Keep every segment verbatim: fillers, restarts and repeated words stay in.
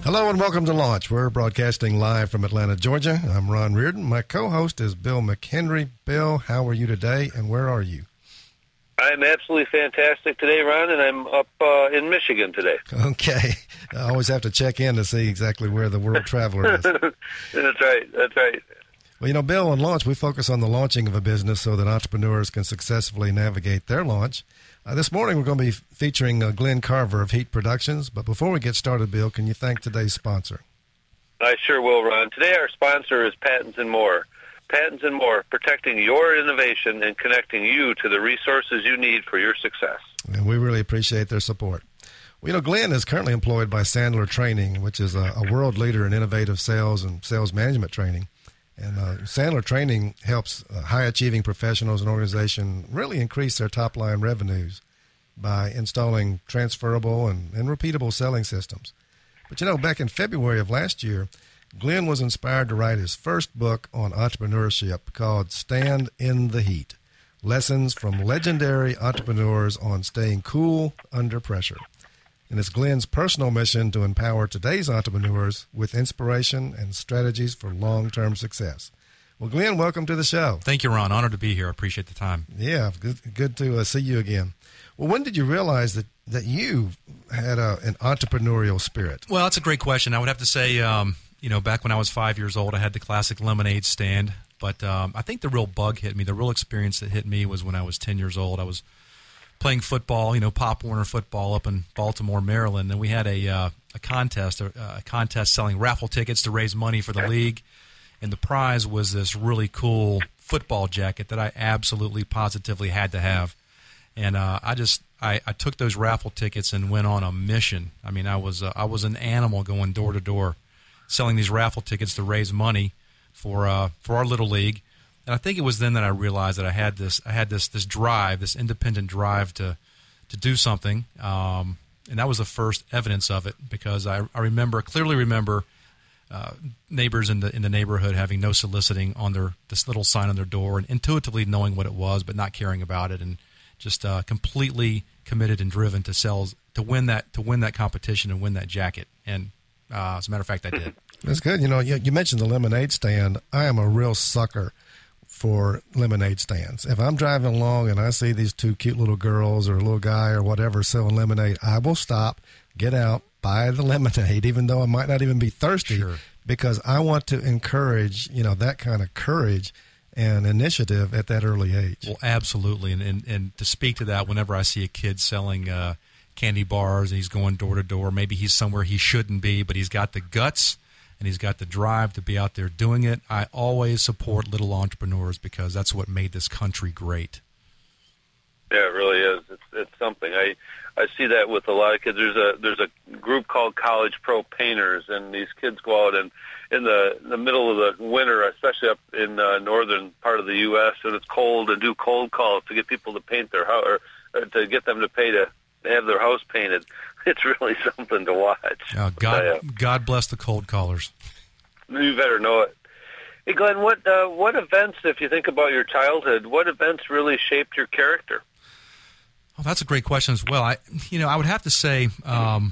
Hello and welcome to Launch. We're broadcasting live from Atlanta, Georgia. I'm Ron Reardon. My co-host is Bill McHenry. Bill, how are you today and where are you? I'm absolutely fantastic today, Ron, and I'm up uh, in Michigan today. Okay. I always have to check in to see exactly where the world traveler is. That's right. That's right. Well, you know, Bill, on Launch, we focus on the launching of a business so that entrepreneurs can successfully navigate their launch. Uh, this morning, we're going to be featuring uh, Glenn Carver of Heat Productions. But before we get started, Bill, can you thank today's sponsor? I sure will, Ron. Today, our sponsor is Patents and More. Patents and More, protecting your innovation and connecting you to the resources you need for your success. And we really appreciate their support. Well, you know, Glenn is currently employed by Sandler Training, which is a, a world leader in innovative sales and sales management training. And uh, Sandler Training helps uh, high-achieving professionals and organizations really increase their top-line revenues by installing transferable and, and repeatable selling systems. But, you know, back in February of last year, Glenn was inspired to write his first book on entrepreneurship called Stand in the Heat, Lessons from Legendary Entrepreneurs on Staying Cool Under Pressure. And it's Glenn's personal mission to empower today's entrepreneurs with inspiration and strategies for long-term success. Well, Glenn, welcome to the show. Thank you, Ron. Honored to be here. I appreciate the time. Yeah, good, good to uh, see you again. Well, when did you realize that, that you had a, an entrepreneurial spirit? Well, that's a great question. I would have to say, um, you know, back when I was five years old, I had the classic lemonade stand. But um, I think the real bug hit me, the real experience that hit me was when I was ten years old. I was playing football, you know, Pop Warner football up in Baltimore, Maryland, and we had a uh, a contest, a, a contest selling raffle tickets to raise money for the league, and the prize was this really cool football jacket that I absolutely, positively had to have, and uh, I just I, I took those raffle tickets and went on a mission. I mean, I was uh, I was an animal going door to door, selling these raffle tickets to raise money for uh, for our little league. And I think it was then that I realized that I had this, I had this, this drive, this independent drive to, to do something, um, and that was the first evidence of it. Because I, I remember, clearly remember, uh, neighbors in the in the neighborhood having no soliciting on their this little sign on their door, and intuitively knowing what it was, but not caring about it, and just uh, completely committed and driven to sell, to win that, to win that competition and win that jacket. And uh, as a matter of fact, I did. That's good. You know, you, you mentioned the lemonade stand. I am a real sucker for lemonade stands. If I'm driving along and I see these two cute little girls or a little guy or whatever selling lemonade, I will stop, get out, buy the lemonade, even though I might not even be thirsty, Sure. because I want to encourage, you know, that kind of courage and initiative at that early age. Well, absolutely. And, and, and to speak to that, whenever I see a kid selling uh, candy bars and he's going door to door, maybe he's somewhere he shouldn't be, but he's got the guts and he's got the drive to be out there doing it. I always support little entrepreneurs because that's what made this country great. Yeah, it really is. It's it's something. I I see that with a lot of kids. There's a there's a group called College Pro Painters, and these kids go out and in the in the middle of the winter, especially up in uh, northern part of the U S, and it's cold, and do cold calls to get people to paint their house, or, or to get them to pay to have their house painted. It's really something to watch. Uh, God, God bless the cold callers. You better know it. Hey, Glenn, what uh, what events, if you think about your childhood, what events really shaped your character? Well, that's a great question as well. I, you know, I would have to say um,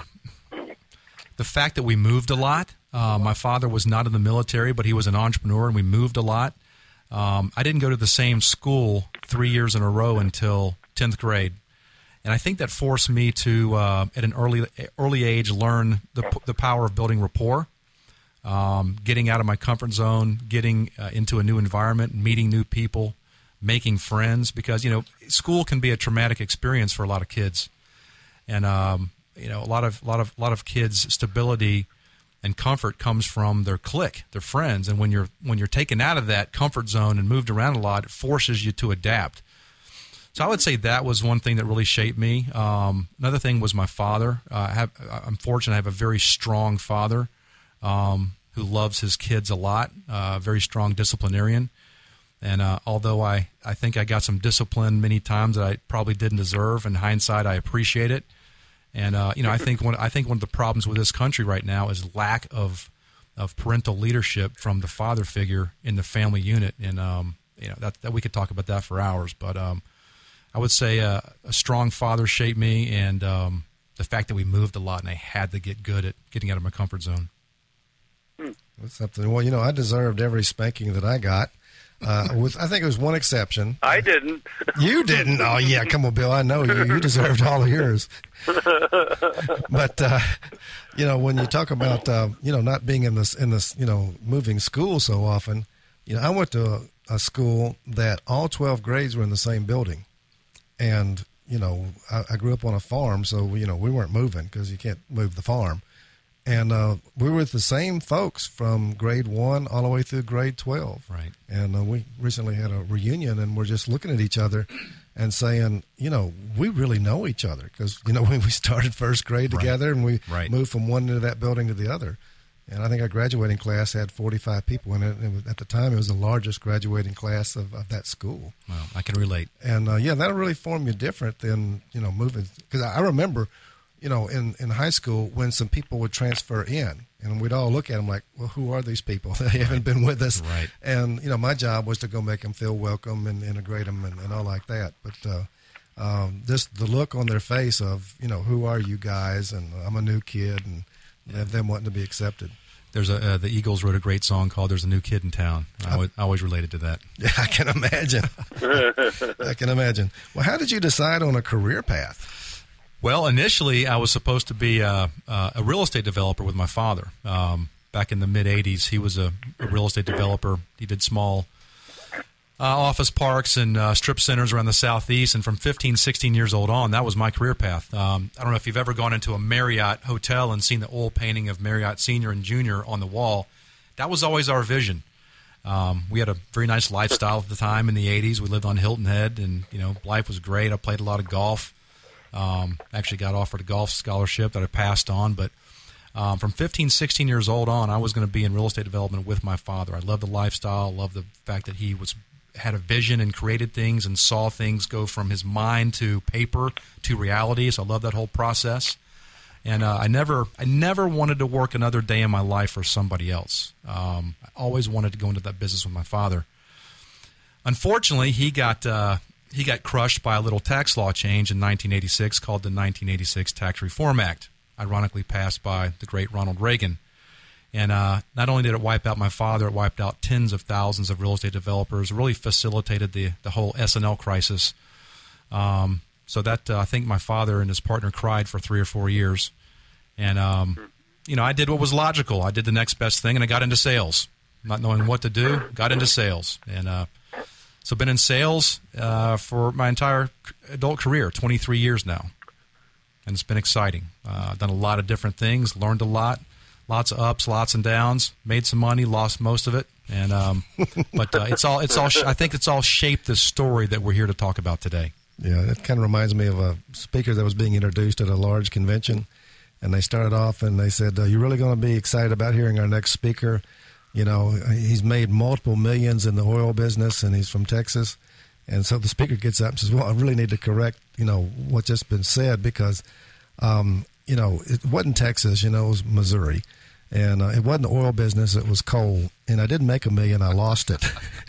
the fact that we moved a lot. Uh, my father was not in the military, but he was an entrepreneur, and we moved a lot. Um, I didn't go to the same school three years in a row until tenth grade. And I think that forced me to, uh, at an early early age, learn the the power of building rapport, um, getting out of my comfort zone, getting uh, into a new environment, meeting new people, making friends. Because you know, school can be a traumatic experience for a lot of kids, and um, you know, a lot of a lot of a lot of kids' stability and comfort comes from their clique, their friends. And when you're when you're taken out of that comfort zone and moved around a lot, it forces you to adapt. So I would say that was one thing that really shaped me. Um, another thing was my father. Uh, I have, I'm fortunate I have a very strong father um, who loves his kids a lot, uh, very strong disciplinarian. And uh, although I, I think I got some discipline many times that I probably didn't deserve, in hindsight I appreciate it. And uh, you know, I think one I think one of the problems with this country right now is lack of of parental leadership from the father figure in the family unit. And um, you know, that, that we could talk about that for hours, but. Um, I would say uh, a strong father shaped me, and um, the fact that we moved a lot and I had to get good at getting out of my comfort zone. That's something. Well, you know, I deserved every spanking that I got. Uh, with I think it was one exception. I didn't. You didn't? Oh, yeah. Come on, Bill. I know you. You deserved all of yours. But, uh, you know, when you talk about, uh, you know, not being in this, in this, you know, moving school so often, you know, I went to a, a school that all twelve grades were in the same building. And, you know, I, I grew up on a farm, so, you know, we weren't moving because you can't move the farm. And uh, we were with the same folks from grade one all the way through grade twelve. Right. And uh, we recently had a reunion, and we're just looking at each other and saying, you know, we really know each other because, you know, when we started first grade together right. and we right. moved from one end of that building to the other. And I think our graduating class had forty-five people in it. And it was, at the time, it was the largest graduating class of, of that school. Well, I can relate. And, uh, yeah, that'll really form you different than, you know, moving. Because I remember – you know, in, in high school when some people would transfer in and we'd all look at them like, well, who are these people? They haven't right. been with us. Right. And, you know, my job was to go make them feel welcome and integrate them and, and all like that. But uh, um, just the look on their face of, you know, who are you guys? And I'm a new kid and yeah. them wanting to be accepted. There's a uh, the Eagles wrote a great song called "There's a New Kid in Town." I always, I always related to that. Yeah, I can imagine. I can imagine. Well, how did you decide on a career path? Well, initially, I was supposed to be a, a real estate developer with my father. Um, back in the mid eighties, he was a, a real estate developer. He did small uh, office parks and uh, strip centers around the Southeast. And from fifteen, sixteen years old on, that was my career path. Um, I don't know if you've ever gone into a Marriott hotel and seen the oil painting of Marriott Senior and Junior on the wall. That was always our vision. Um, we had a very nice lifestyle at the time in the eighties. We lived on Hilton Head, and you know, life was great. I played a lot of golf. Um, actually got offered a golf scholarship that I passed on, but um, from fifteen, sixteen years old on, I was going to be in real estate development with my father. I loved the lifestyle, loved the fact that he was had a vision and created things and saw things go from his mind to paper to reality. So I loved that whole process, and uh, I never, I never wanted to work another day in my life for somebody else. Um, I always wanted to go into that business with my father. Unfortunately, he got. Uh, He got crushed by a little tax law change in nineteen eighty-six called the nineteen eighty-six Tax Reform Act, ironically passed by the great Ronald Reagan. And uh, not only did it wipe out my father, it wiped out tens of thousands of real estate developers, really facilitated the, the whole S and L crisis. Um, so that uh, I think my father and his partner cried for three or four years. And, um, you know, I did what was logical. I did the next best thing, and I got into sales. Not knowing what to do, got into sales. And uh So been in sales uh, for my entire adult career, twenty-three years now, and it's been exciting. Uh, done a lot of different things, learned a lot, lots of ups, lots and downs. Made some money, lost most of it, and um, but uh, it's all it's all. I think it's all shaped the story that we're here to talk about today. Yeah, it kind of reminds me of a speaker that was being introduced at a large convention, and they started off and they said, uh, "You're really going to be excited about hearing our next speaker." You know, he's made multiple millions in the oil business, and he's from Texas. And so the speaker gets up and says, well, I really need to correct, you know, what's just been said because, um, you know, it wasn't Texas, you know, it was Missouri. And uh, it wasn't the oil business, it was coal. And I didn't make a million, I lost it.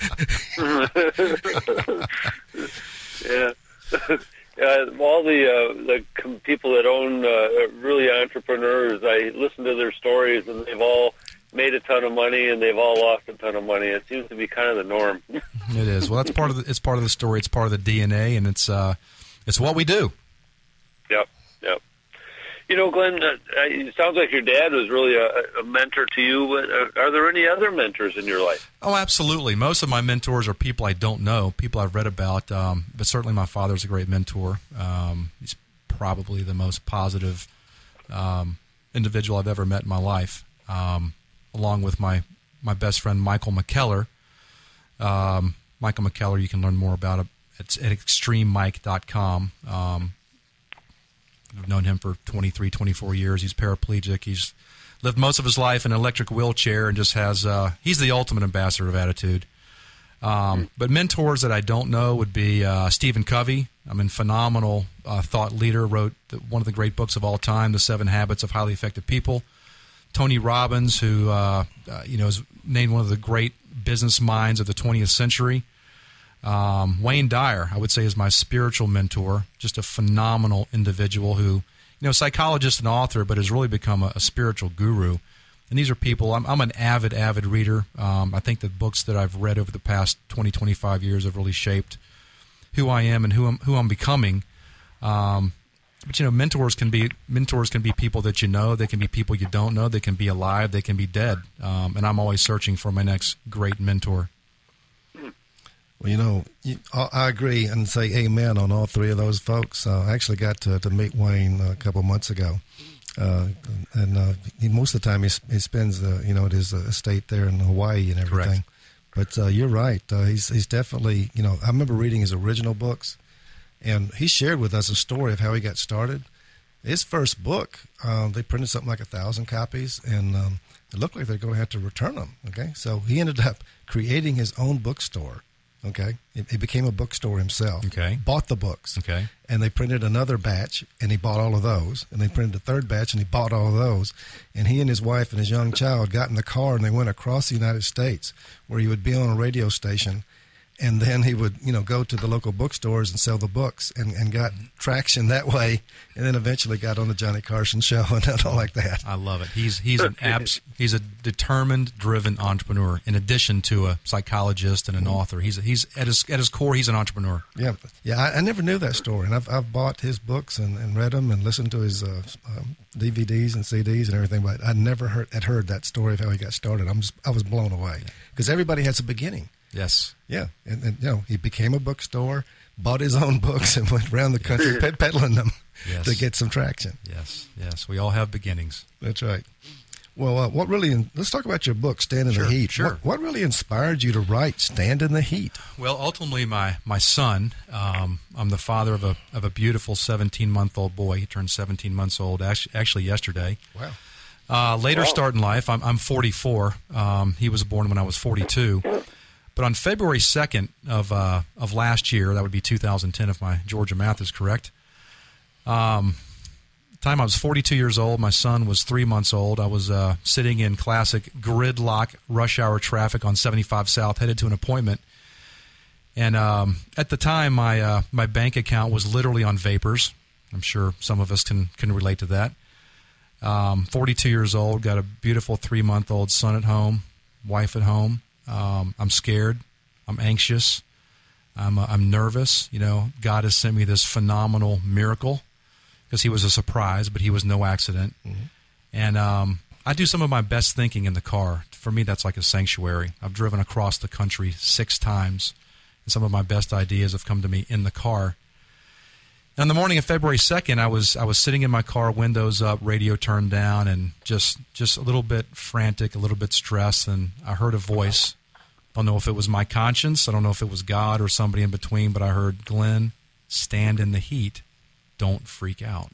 Yeah. Uh, all the uh, the com- people that own uh, really entrepreneurs, I listen to their stories, and they've all made a ton of money, and they've all lost a ton of money. It seems to be kind of the norm. It is. Well, that's part of the, it's part of the story. It's part of the D N A, and it's uh, it's what we do. Yep, yep. You know, Glenn, uh, it sounds like your dad was really a, a mentor to you. Uh, are there any other mentors in your life? Oh, absolutely. Most of my mentors are people I don't know, people I've read about, um, but certainly my father's a great mentor. Um, he's probably the most positive um, individual I've ever met in my life. Um, along with my, my best friend, Michael McKellar. Um, Michael McKellar, you can learn more about it. It's at extreme mike dot com. Um, I've known him for twenty-three, twenty-four years. He's paraplegic. He's lived most of his life in an electric wheelchair and just has, uh, he's the ultimate ambassador of attitude. Um, but mentors that I don't know would be uh, Stephen Covey. I mean, phenomenal uh, thought leader, wrote the, one of the great books of all time, The Seven Habits of Highly Effective People. Tony Robbins, who uh, uh, you know is named one of the great business minds of the twentieth century. Um, Wayne Dyer, I would say, is my spiritual mentor. Just a phenomenal individual who you know, psychologist and author, but has really become a, a spiritual guru. And these are people, I'm, I'm an avid, avid reader. Um, I think the books that I've read over the past twenty, twenty-five years have really shaped who I am and who I'm, who I'm becoming. Um, but, you know, mentors can be mentors can be people that you know. They can be people you don't know. They can be alive. They can be dead. Um, and I'm always searching for my next great mentor. Well, you know, I agree and say amen on all three of those folks. Uh, I actually got to, to meet Wayne a couple of months ago. Uh, and uh, he, most of the time he, he spends, uh, you know, at his uh, estate there in Hawaii and everything. Correct. But uh, you're right. Uh, he's he's definitely, you know, I remember reading his original books, and he shared with us a story of how he got started. His first book, uh, they printed something like a thousand copies, and um, it looked like they're going to have to return them. Okay, so he ended up creating his own bookstore. Okay, he became a bookstore himself. Okay, bought the books. Okay, and they printed another batch, and he bought all of those. And they printed a third batch, and he bought all of those. And he and his wife and his young child got in the car, and they went across the United States, where he would be on a radio station, and then he would, you know, go to the local bookstores and sell the books, and, and got traction that way, and then eventually got on the Johnny Carson show and all like that. I love it. He's he's an abs, he's a determined, driven entrepreneur. In addition to a psychologist and an author, he's he's at his at his core, he's an entrepreneur. Yeah, yeah. I, I never knew that story, and I've I've bought his books and, and read them and listened to his uh, um, D V Ds and C Ds and everything, but I never heard had heard that story of how he got started. I'm just I was blown away because everybody has a beginning. Yes. Yeah, and, and you know, he became a bookstore, bought his own books, and went around the country ped- peddling them yes. to get some traction. Yes, yes, we all have beginnings. That's right. Well, uh, what really? Let's talk about your book, Stand in sure, the Heat. Sure. What, what really inspired you to write Stand in the Heat? Well, ultimately, my my son. Um, I'm the father of a of a beautiful seventeen month old boy. He turned seventeen months old actually, actually yesterday. Wow. Uh, later wow. start in life. I'm I'm forty-four. Um, he was born when I was forty-two. But on February second of uh, of last year, that would be two thousand ten if my Georgia math is correct. Um, time I was forty-two years old. My son was three months old. I was uh, sitting in classic gridlock rush hour traffic on seventy-five South, headed to an appointment. And um, at the time, my uh, my bank account was literally on vapors. I'm sure some of us can can relate to that. Um, forty-two years old, got a beautiful three-month-old son at home, wife at home. Um, I'm scared. I'm anxious. I'm uh, I'm nervous. You know, God has sent me this phenomenal miracle because he was a surprise, but he was no accident. Mm-hmm. And um, I do some of my best thinking in the car. For me, that's like a sanctuary. I've driven across the country six times, and some of my best ideas have come to me in the car. On the morning of February second, I was I was sitting in my car, windows up, radio turned down, and just just a little bit frantic, a little bit stressed, and I heard a voice. I don't know if it was my conscience, I don't know if it was God or somebody in between, but I heard, Glenn, stand in the heat, don't freak out.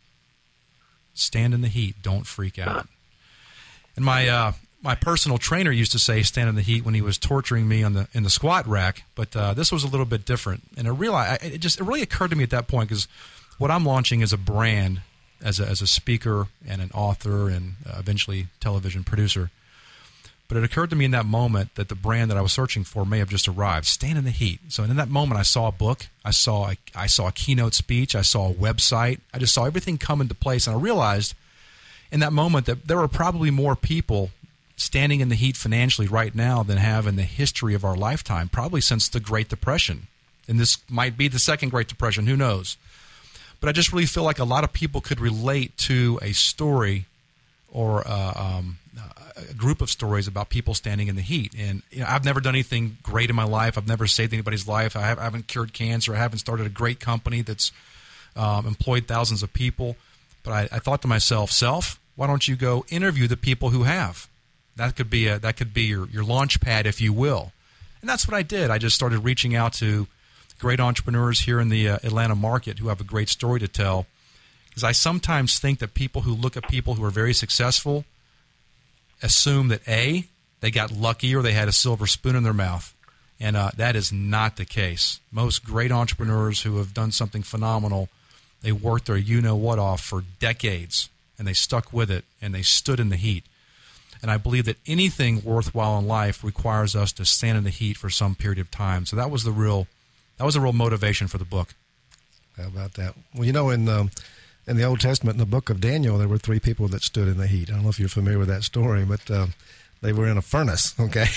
Stand in the heat, don't freak out. And my uh, my personal trainer used to say, stand in the heat when he was torturing me on the in the squat rack, but uh, this was a little bit different. And I realized, it just it really occurred to me at that point, because what I'm launching is a brand as a, as a speaker and an author and uh, eventually television producer. But it occurred to me in that moment that the brand that I was searching for may have just arrived. Stand in the heat. So in that moment, I saw a book, I saw a, I saw a keynote speech, I saw a website, I just saw everything come into place, and I realized in that moment that there were probably more people standing in the heat financially right now than have in the history of our lifetime, probably since the Great Depression. And this might be the second Great Depression, who knows? But I just really feel like a lot of people could relate to a story or uh, um, a group of stories about people standing in the heat. And you know, I've never done anything great in my life. I've never saved anybody's life. I, have, I haven't cured cancer. I haven't started a great company that's um, employed thousands of people. But I, I thought to myself, self, why don't you go interview the people who have? That could be a, that could be your, your launch pad, if you will. And that's what I did. I just started reaching out to great entrepreneurs here in the uh, Atlanta market who have a great story to tell. Because I sometimes think that people who look at people who are very successful assume that, A, they got lucky or they had a silver spoon in their mouth. And uh, that is not the case. Most great entrepreneurs who have done something phenomenal, they worked their you-know-what off for decades, and they stuck with it, and they stood in the heat. And I believe that anything worthwhile in life requires us to stand in the heat for some period of time. So that was the real, that was the real motivation for the book. How about that? Well, you know, in um, in the Old Testament, in the book of Daniel, there were three people that stood in the heat. I don't know if you're familiar with that story, but uh, they were in a furnace, okay,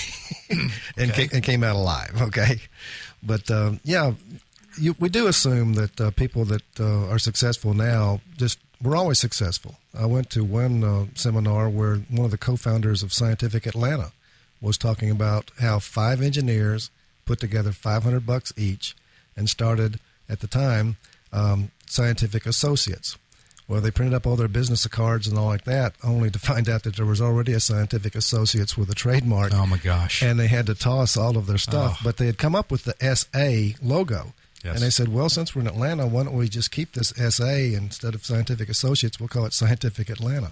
and, okay. Ca- and came out alive, okay. But uh, yeah, you, we do assume that uh, people that uh, are successful now just we're always successful. I went to one uh, seminar where one of the co-founders of Scientific Atlanta was talking about how five engineers put together five hundred bucks each and started at the time. Um, Scientific Associates. Well, they printed up all their business cards and all like that, only to find out that there was already a Scientific Associates with a trademark. Oh, my gosh. And they had to toss all of their stuff. Oh. But they had come up with the S A logo. Yes. And they said, well, since we're in Atlanta, why don't we just keep this S A instead of Scientific Associates? We'll call it Scientific Atlanta.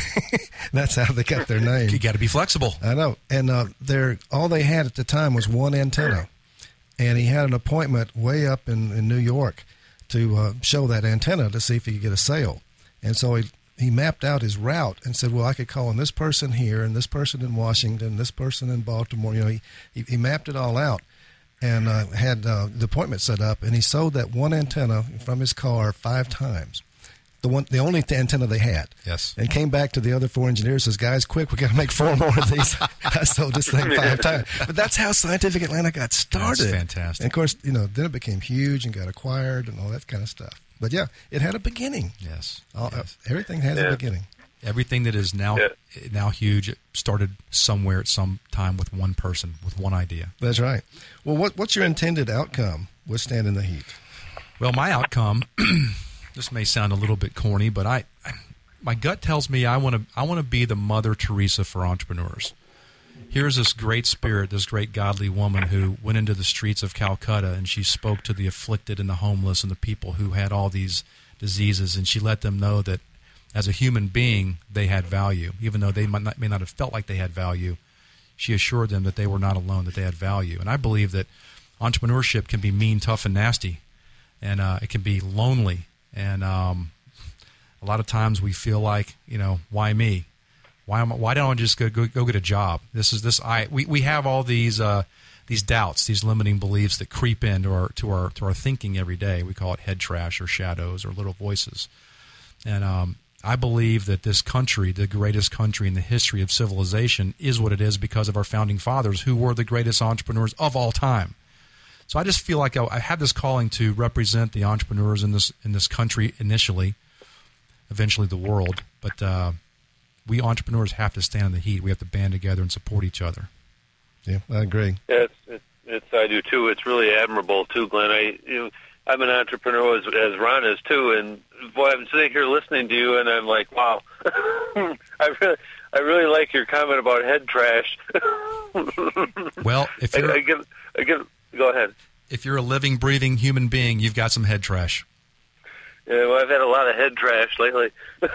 That's how they got their name. You got to be flexible. I know. And uh, they're, all they had at the time was one antenna. And he had an appointment way up in, in New York to uh, show that antenna to see if he could get a sale. And so he he mapped out his route and said, well, I could call on this person here and this person in Washington, this person in Baltimore. You know, he, he, he mapped it all out and uh, had uh, the appointment set up, and he sold that one antenna from his car five times. The one, the only antenna they had. Yes. And came back to the other four engineers, says, guys, quick, we got to make four more of these. I sold this thing five times. But that's how Scientific Atlanta got started. That's fantastic. And of course, you know, then it became huge and got acquired and all that kind of stuff. But yeah, it had a beginning. Yes. All, yes. Uh, everything has yeah. a beginning. Everything that is now yeah. now huge started somewhere at some time with one person, with one idea. That's right. Well, what what's your intended outcome with Stand in the Heat? Well, my outcome, this may sound a little bit corny, but I, my gut tells me I want to I want to be the Mother Teresa for entrepreneurs. Here's this great spirit, this great godly woman who went into the streets of Calcutta and she spoke to the afflicted and the homeless and the people who had all these diseases, and she let them know that as a human being they had value, even though they might not, may not have felt like they had value. She assured them that they were not alone, that they had value. And I believe that entrepreneurship can be mean, tough, and nasty, and uh, it can be lonely. And um, a lot of times we feel like, you know, why me? Why am I, why don't I just go, go go get a job? This is this I we, we have all these uh, these doubts, these limiting beliefs that creep into our to our to our thinking every day. We call it head trash or shadows or little voices. And um, I believe that this country, the greatest country in the history of civilization, is what it is because of our founding fathers, who were the greatest entrepreneurs of all time. So I just feel like I, I have this calling to represent the entrepreneurs in this in this country initially, eventually the world. But uh, we entrepreneurs have to stand in the heat. We have to band together and support each other. Yeah, I agree. Yeah, it's, it's, it's I do too. It's really admirable too, Glenn. I you know, I'm an entrepreneur as, as Ron is too, and boy, I'm sitting here listening to you, and I'm like, wow, I really, I really like your comment about head trash. Well, if you're, I, I get, I get, go ahead. If you're a living, breathing human being, you've got some head trash. Yeah, well, I've had a lot of head trash lately.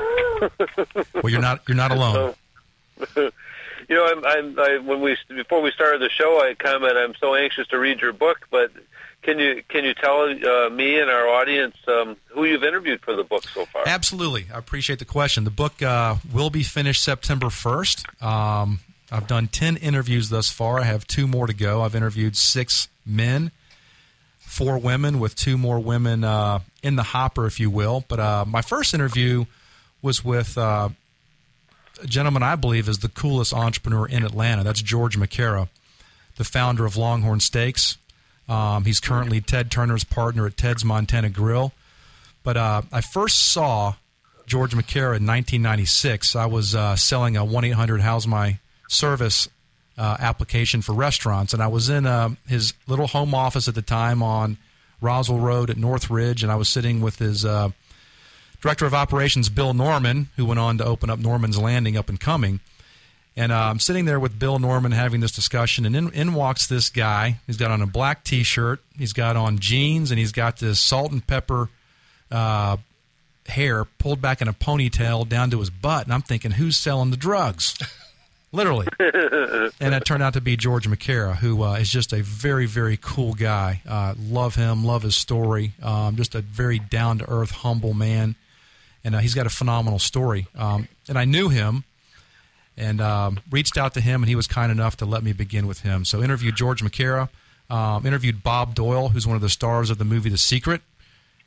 Well, you're not, you're not alone. So, you know, I'm, I'm, I, when we before we started the show, I comment I'm so anxious to read your book, but. Can you can you tell uh, me and our audience um, who you've interviewed for the book so far? Absolutely. I appreciate the question. The book uh, will be finished September first. Um, I've done ten interviews thus far. I have two more to go. I've interviewed six men, four women, with two more women uh, in the hopper, if you will. But uh, my first interview was with uh, a gentleman I believe is the coolest entrepreneur in Atlanta. That's George McCara, the founder of Longhorn Steaks. Um, he's currently Ted Turner's partner at Ted's Montana Grill. But uh, I first saw George McCara in nineteen ninety-six. I was uh, selling a one eight hundred How's My Service uh, application for restaurants, and I was in uh, his little home office at the time on Roswell Road at Northridge, and I was sitting with his uh, director of operations, Bill Norman, who went on to open up Norman's Landing up and coming. And uh, I'm sitting there with Bill Norman having this discussion, and in, in walks this guy. He's got on a black T-shirt, he's got on jeans, and he's got this salt and pepper uh, hair pulled back in a ponytail down to his butt. And I'm thinking, who's selling the drugs? Literally. And it turned out to be George McCara, who uh, is just a very, very cool guy. Uh, love him, love his story. Um, just a very down-to-earth, humble man. And uh, he's got a phenomenal story. Um, and I knew him. And um, reached out to him, and he was kind enough to let me begin with him. So interviewed George McCara, um, interviewed Bob Doyle, who's one of the stars of the movie The Secret,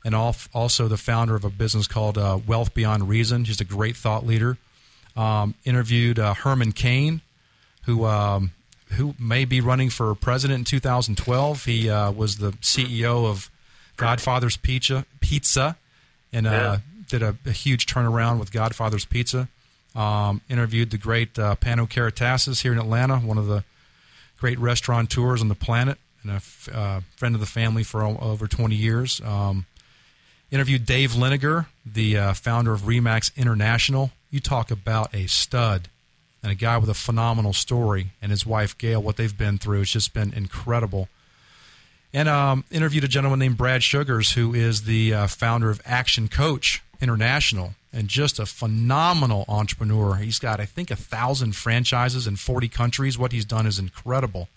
and also the founder of a business called uh, Wealth Beyond Reason. She's a great thought leader. Um, interviewed uh, Herman Cain, who um, who may be running for president in two thousand twelve. He uh, was the C E O of Godfather's Pizza, Pizza and uh, yeah. did a, a huge turnaround with Godfather's Pizza. Um, interviewed the great uh, Pano Karatassis here in Atlanta, one of the great restaurateurs on the planet, and a f- uh, friend of the family for o- over twenty years. Um, interviewed Dave Liniger, the uh, founder of Remax International. You talk about a stud and a guy with a phenomenal story, and his wife, Gail, what they've been through. It's just been incredible. And um, interviewed a gentleman named Brad Sugars, who is the uh, founder of Action Coach International, and just a phenomenal entrepreneur. He's got, I think, a thousand franchises in forty countries. What he's done is incredible.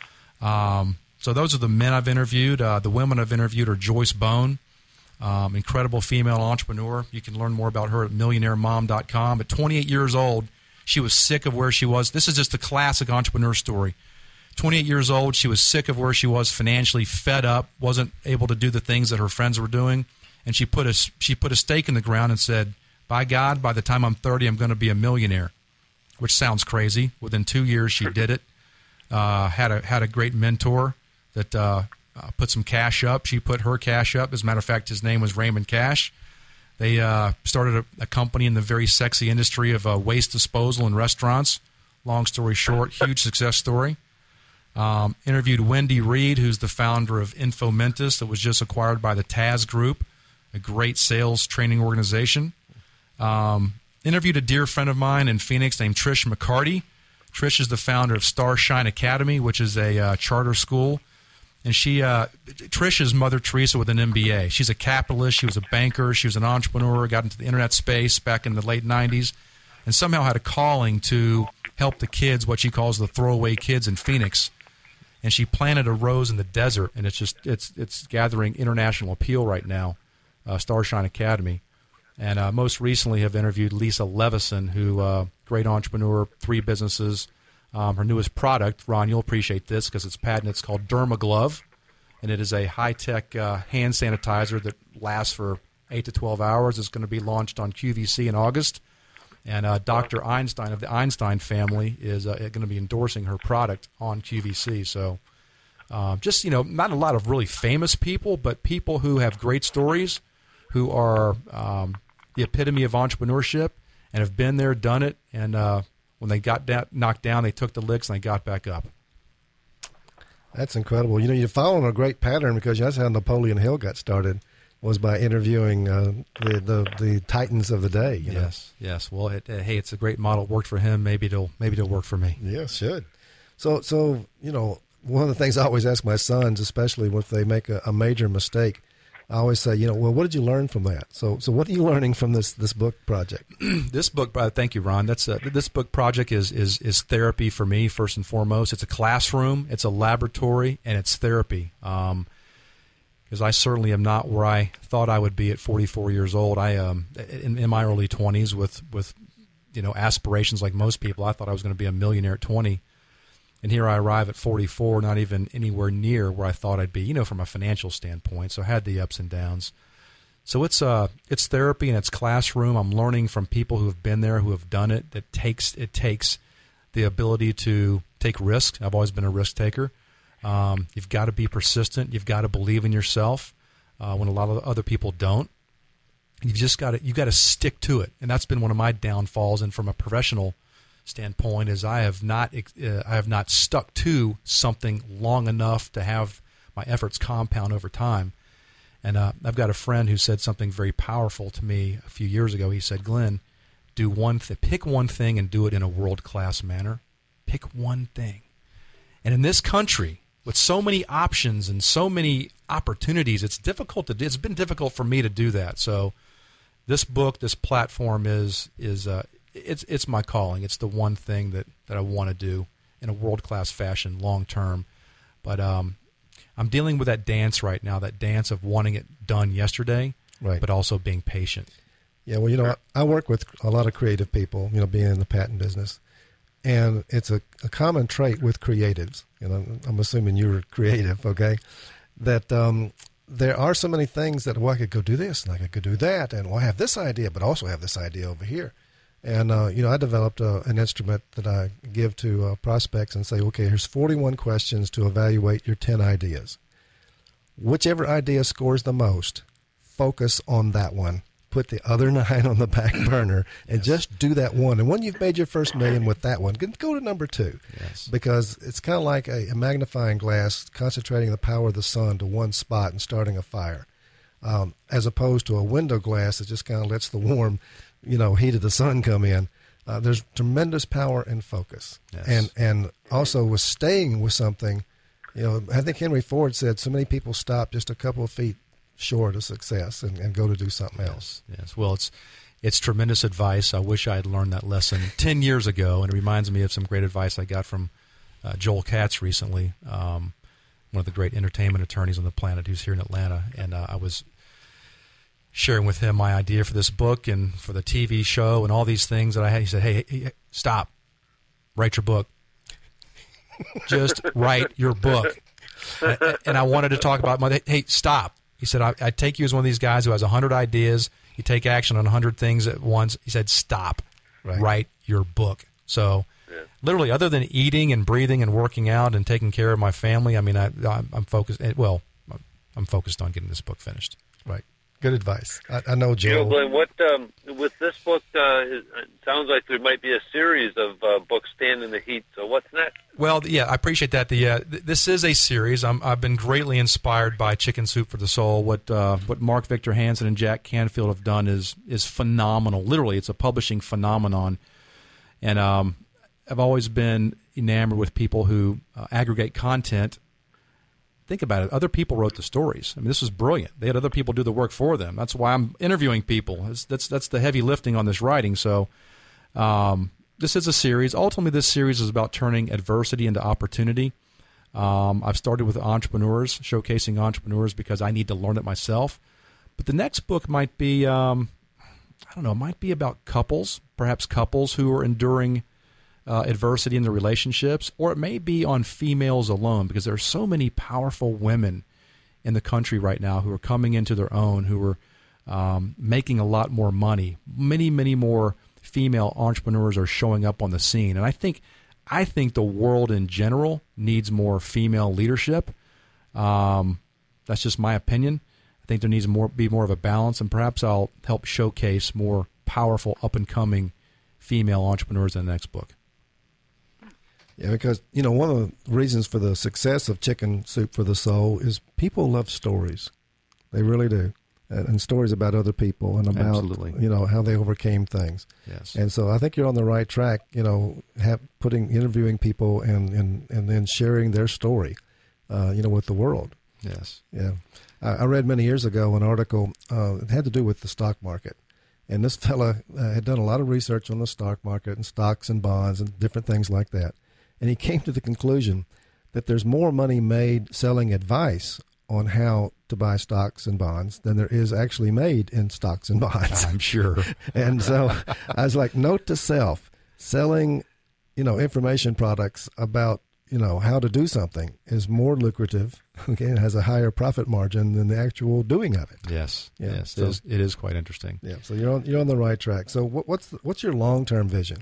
Um, so those are the men I've interviewed. Uh, the women I've interviewed are Joyce Bone, um, incredible female entrepreneur. You can learn more about her at millionaire mom dot com. At twenty-eight years old, she was sick of where she was. This is just a classic entrepreneur story. twenty-eight years old, she was sick of where she was financially, fed up, wasn't able to do the things that her friends were doing, and she put a, she put a stake in the ground and said, by God, by the time I'm thirty, I'm going to be a millionaire, which sounds crazy. Within two years, she did it. Uh, had a had a great mentor that uh, uh, put some cash up. She put her cash up. As a matter of fact, his name was Raymond Cash. They uh, started a, a company in the very sexy industry of uh, waste disposal in restaurants. Long story short, huge success story. Um, interviewed Wendy Reed, who's the founder of Infomentis that was just acquired by the Taz Group, a great sales training organization. Um, interviewed a dear friend of mine in Phoenix named Trish McCarty. Trish is the founder of Starshine Academy, which is a uh, charter school. And she, uh, Trish is Mother Teresa with an M B A. She's a capitalist. She was a banker. She was an entrepreneur, got into the internet space back in the late nineties, and somehow had a calling to help the kids, what she calls the throwaway kids in Phoenix. And she planted a rose in the desert, and it's just it's it's gathering international appeal right now, uh, Starshine Academy. And uh, most recently have interviewed Lisa Levison, who uh, great entrepreneur, three businesses. Um, her newest product, Ron, you'll appreciate this because it's patented. It's called Dermaglove, and it is a high-tech uh, hand sanitizer that lasts for eight to twelve hours. It's going to be launched on Q V C in August. And uh, Doctor Einstein of the Einstein family is uh, going to be endorsing her product on Q V C. So uh, just, you know, not a lot of really famous people, but people who have great stories, who are um, the epitome of entrepreneurship and have been there, done it, and uh, when they got da- knocked down, they took the licks and they got back up. That's incredible. You know, you're following a great pattern because that's how Napoleon Hill got started, was by interviewing uh, the, the the titans of the day. You know? Yes, yes. Well, it, uh, hey, it's a great model. It worked for him. Maybe it'll maybe it'll work for me. Yeah, it should. So, so you know, one of the things I always ask my sons, especially if they make a, a major mistake, I always say, you know, well, what did you learn from that? So, so what are you learning from this this book project? This book, uh, thank you, Ron. That's a, this book project is is is therapy for me first and foremost. It's a classroom, it's a laboratory, and it's therapy. Um, because I certainly am not where I thought I would be at forty-four years old. I um in, in my early twenties with with you know aspirations like most people. I thought I was going to be a millionaire at twenty. And here I arrive at forty-four, not even anywhere near where I thought I'd be, you know, from a financial standpoint. So I had the ups and downs. So it's uh, it's therapy and it's classroom. I'm learning from people who have been there, who have done it. That takes it takes the ability to take risks. I've always been a risk taker. Um, you've got to be persistent. You've got to believe in yourself uh, when a lot of other people don't. You've just got to you've got to stick to it. And that's been one of my downfalls. And from a professional standpoint is I have not uh, I have not stuck to something long enough to have my efforts compound over time. And uh, I've got a friend who said something very powerful to me a few years ago. He said, Glenn, do one th- pick one thing and do it in a world-class manner. Pick one thing. And in this country, with so many options and so many opportunities, it's difficult to do. It's been difficult for me to do that. So this book, this platform is is uh, It's it's my calling. It's the one thing that, that I want to do in a world-class fashion long term. But um, I'm dealing with that dance right now, that dance of wanting it done yesterday, right, but also being patient. Yeah, well, you know, I, I work with a lot of creative people, you know, being in the patent business. And it's a, a common trait with creatives, and I'm, I'm assuming you're creative, okay, that um, there are so many things that, well, I could go do this and I could go do that, and well, I have this idea, but also have this idea over here. And, uh, you know, I developed uh, an instrument that I give to uh, prospects and say, okay, here's forty-one questions to evaluate your ten ideas. Whichever idea scores the most, focus on that one. Put the other nine on the back burner and yes. just do that one. And when you've made your first million with that one, go to number two. Yes. Because it's kind of like a, a magnifying glass concentrating the power of the sun to one spot and starting a fire, um, as opposed to a window glass that just kind of lets the warm, you know, heat of the sun come in. Uh, there's tremendous power in focus. Yes. And, and also with staying with something, you know, I think Henry Ford said so many people stop just a couple of feet short of success and, and go to do something else. Yes, yes. Well, it's it's tremendous advice. I wish I had learned that lesson ten years ago, and it reminds me of some great advice I got from uh, Joel Katz recently, um, one of the great entertainment attorneys on the planet who's here in Atlanta. And uh, I was sharing with him my idea for this book and for the T V show and all these things that I had. He said, hey, hey stop. Write your book. Just write your book. And, and I wanted to talk about my, hey, stop. He said, I, I take you as one of these guys who has one hundred ideas. You take action on one hundred things at once. He said, stop. Right. Write your book. So yeah. literally, other than eating and breathing and working out and taking care of my family, I mean, I, I'm, I'm focused. Well, I'm focused on getting this book finished. Right. Good advice. I, I know, Joe. You know, Glenn, what, um, with this book, uh, it sounds like there might be a series of uh, books standing the heat. So what's next? Well, yeah, I appreciate that. The uh, th- this is a series. I'm, I've been greatly inspired by Chicken Soup for the Soul. What uh, what Mark Victor Hansen and Jack Canfield have done is is phenomenal. Literally, it's a publishing phenomenon. And um, I've always been enamored with people who uh, aggregate content. Think about it. Other people wrote the stories. I mean, this was brilliant. They had other people do the work for them. That's why I'm interviewing people. It's, that's that's the heavy lifting on this writing. So um, this is a series. Ultimately, this series is about turning adversity into opportunity. Um, I've started with entrepreneurs, showcasing entrepreneurs because I need to learn it myself. But the next book might be, um, I don't know, it might be about couples, perhaps couples who are enduring Uh, adversity in their relationships, or it may be on females alone, because there are so many powerful women in the country right now who are coming into their own, who are um, making a lot more money. Many, many more female entrepreneurs are showing up on the scene, and I think, I think the world in general needs more female leadership. Um, that's just my opinion. I think there needs to more be more of a balance, and perhaps I'll help showcase more powerful, up and coming female entrepreneurs in the next book. Yeah, because, you know, one of the reasons for the success of Chicken Soup for the Soul is people love stories. They really do. And, and stories about other people and about, Absolutely. you know, how they overcame things. Yes. And so I think you're on the right track, you know, have, putting, interviewing people and, and, and then sharing their story, uh, you know, with the world. Yes. Yeah. I, I read many years ago an article uh, that had to do with the stock market. And this fella uh, had done a lot of research on the stock market and stocks and bonds and different things like that. And he came to the conclusion that there's more money made selling advice on how to buy stocks and bonds than there is actually made in stocks and bonds. I'm sure. And so I was like, note to self, selling, you know, information products about, you know, how to do something is more lucrative. Okay, it has a higher profit margin than the actual doing of it. Yes. Yeah, yes. so, it, is, it is quite interesting. Yeah. So you're on, you're on the right track. So what, what's, the, what's your long-term vision?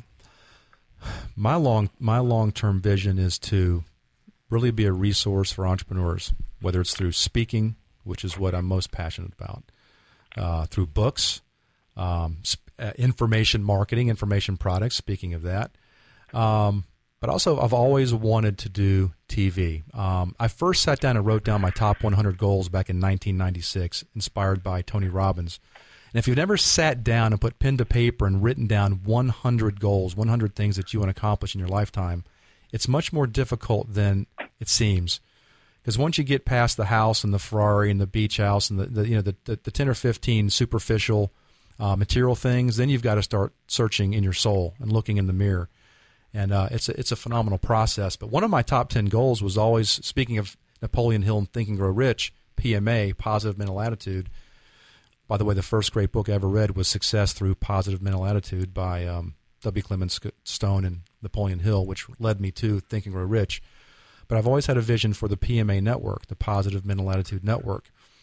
My long my long-term vision is to really be a resource for entrepreneurs, whether it's through speaking, which is what I'm most passionate about, uh, through books, um, sp- uh, information marketing, information products, speaking of that. Um, but also I've always wanted to do T V. Um, I first sat down and wrote down my top one hundred goals back in nineteen ninety-six, inspired by Tony Robbins. And if you've never sat down and put pen to paper and written down one hundred goals, one hundred things that you want to accomplish in your lifetime, it's much more difficult than it seems. Because once you get past the house and the Ferrari and the beach house and the, the you know the, the, the ten or fifteen superficial uh, material things, then you've got to start searching in your soul and looking in the mirror. And uh, it's a, it's a phenomenal process. But one of my top ten goals was always, speaking of Napoleon Hill and Think and Grow Rich, P M A, Positive Mental Attitude. By the way, the first great book I ever read was Success Through Positive Mental Attitude by um, W. Clement Stone and Napoleon Hill, which led me to Think and Grow Rich. But I've always had a vision for the P M A network, the Positive Mental Attitude Network.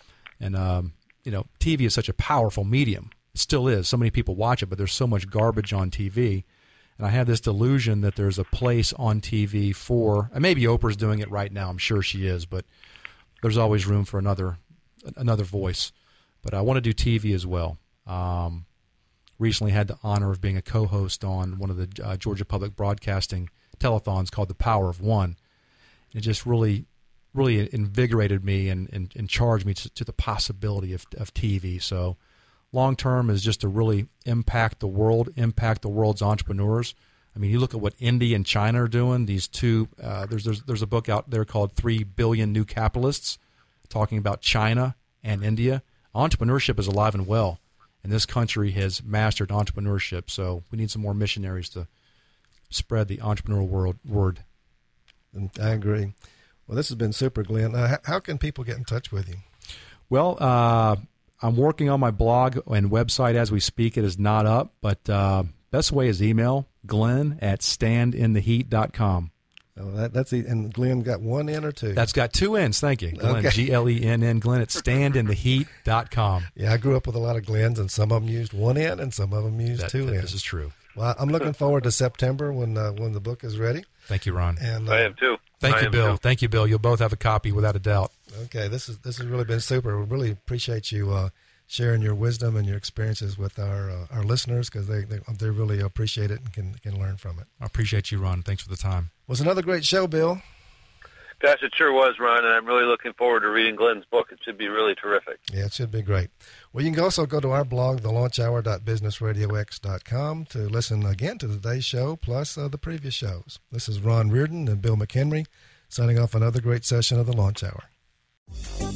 And, um, you know, T V is such a powerful medium. It still is. So many people watch it, but there's so much garbage on T V. And I have this delusion that there's a place on T V for, and maybe Oprah's doing it right now. I'm sure she is, but there's always room for another another voice. But I want to do T V as well. Um, recently had the honor of being a co-host on one of the uh, Georgia Public Broadcasting telethons called The Power of One. It just really, really invigorated me and, and, and charged me to, to the possibility of, of T V. So long term is just to really impact the world, impact the world's entrepreneurs. I mean, you look at what India and China are doing. These two, uh, there's, there's there's a book out there called Three Billion New Capitalists, talking about China and India. Entrepreneurship is alive and well, and this country has mastered entrepreneurship. So we need some more missionaries to spread the entrepreneurial world word. I agree. Well, this has been super, Glenn. Uh, how can people get in touch with you? Well, uh, I'm working on my blog and website as we speak. It is not up, but uh, best way is email, Glenn at stand in the heat dot com. Oh, that, that's the, and Glenn got one N or two? That's got two N's. Thank you. Glenn, okay. G L E N N, Glenn at stand in the heat dot com. Yeah, I grew up with a lot of Glens, and some of them used one N and some of them used that, two that, N's. This is true. Well, I'm looking forward to September when uh, when the book is ready. Thank you, Ron. And uh, I am too. Thank I you, Bill. Too. Thank you, Bill. You'll both have a copy without a doubt. Okay, this is this has really been super. We really appreciate you uh, sharing your wisdom and your experiences with our uh, our listeners, because they, they they really appreciate it and can can learn from it. I appreciate you, Ron. Thanks for the time. It was another great show, Bill. Gosh, it sure was, Ron, and I'm really looking forward to reading Glenn's book. It should be really terrific. Yeah, it should be great. Well, you can also go to our blog, the launch hour dot business radio x dot com, to listen again to today's show, plus uh, the previous shows. This is Ron Reardon and Bill McHenry, signing off another great session of the Launch Hour.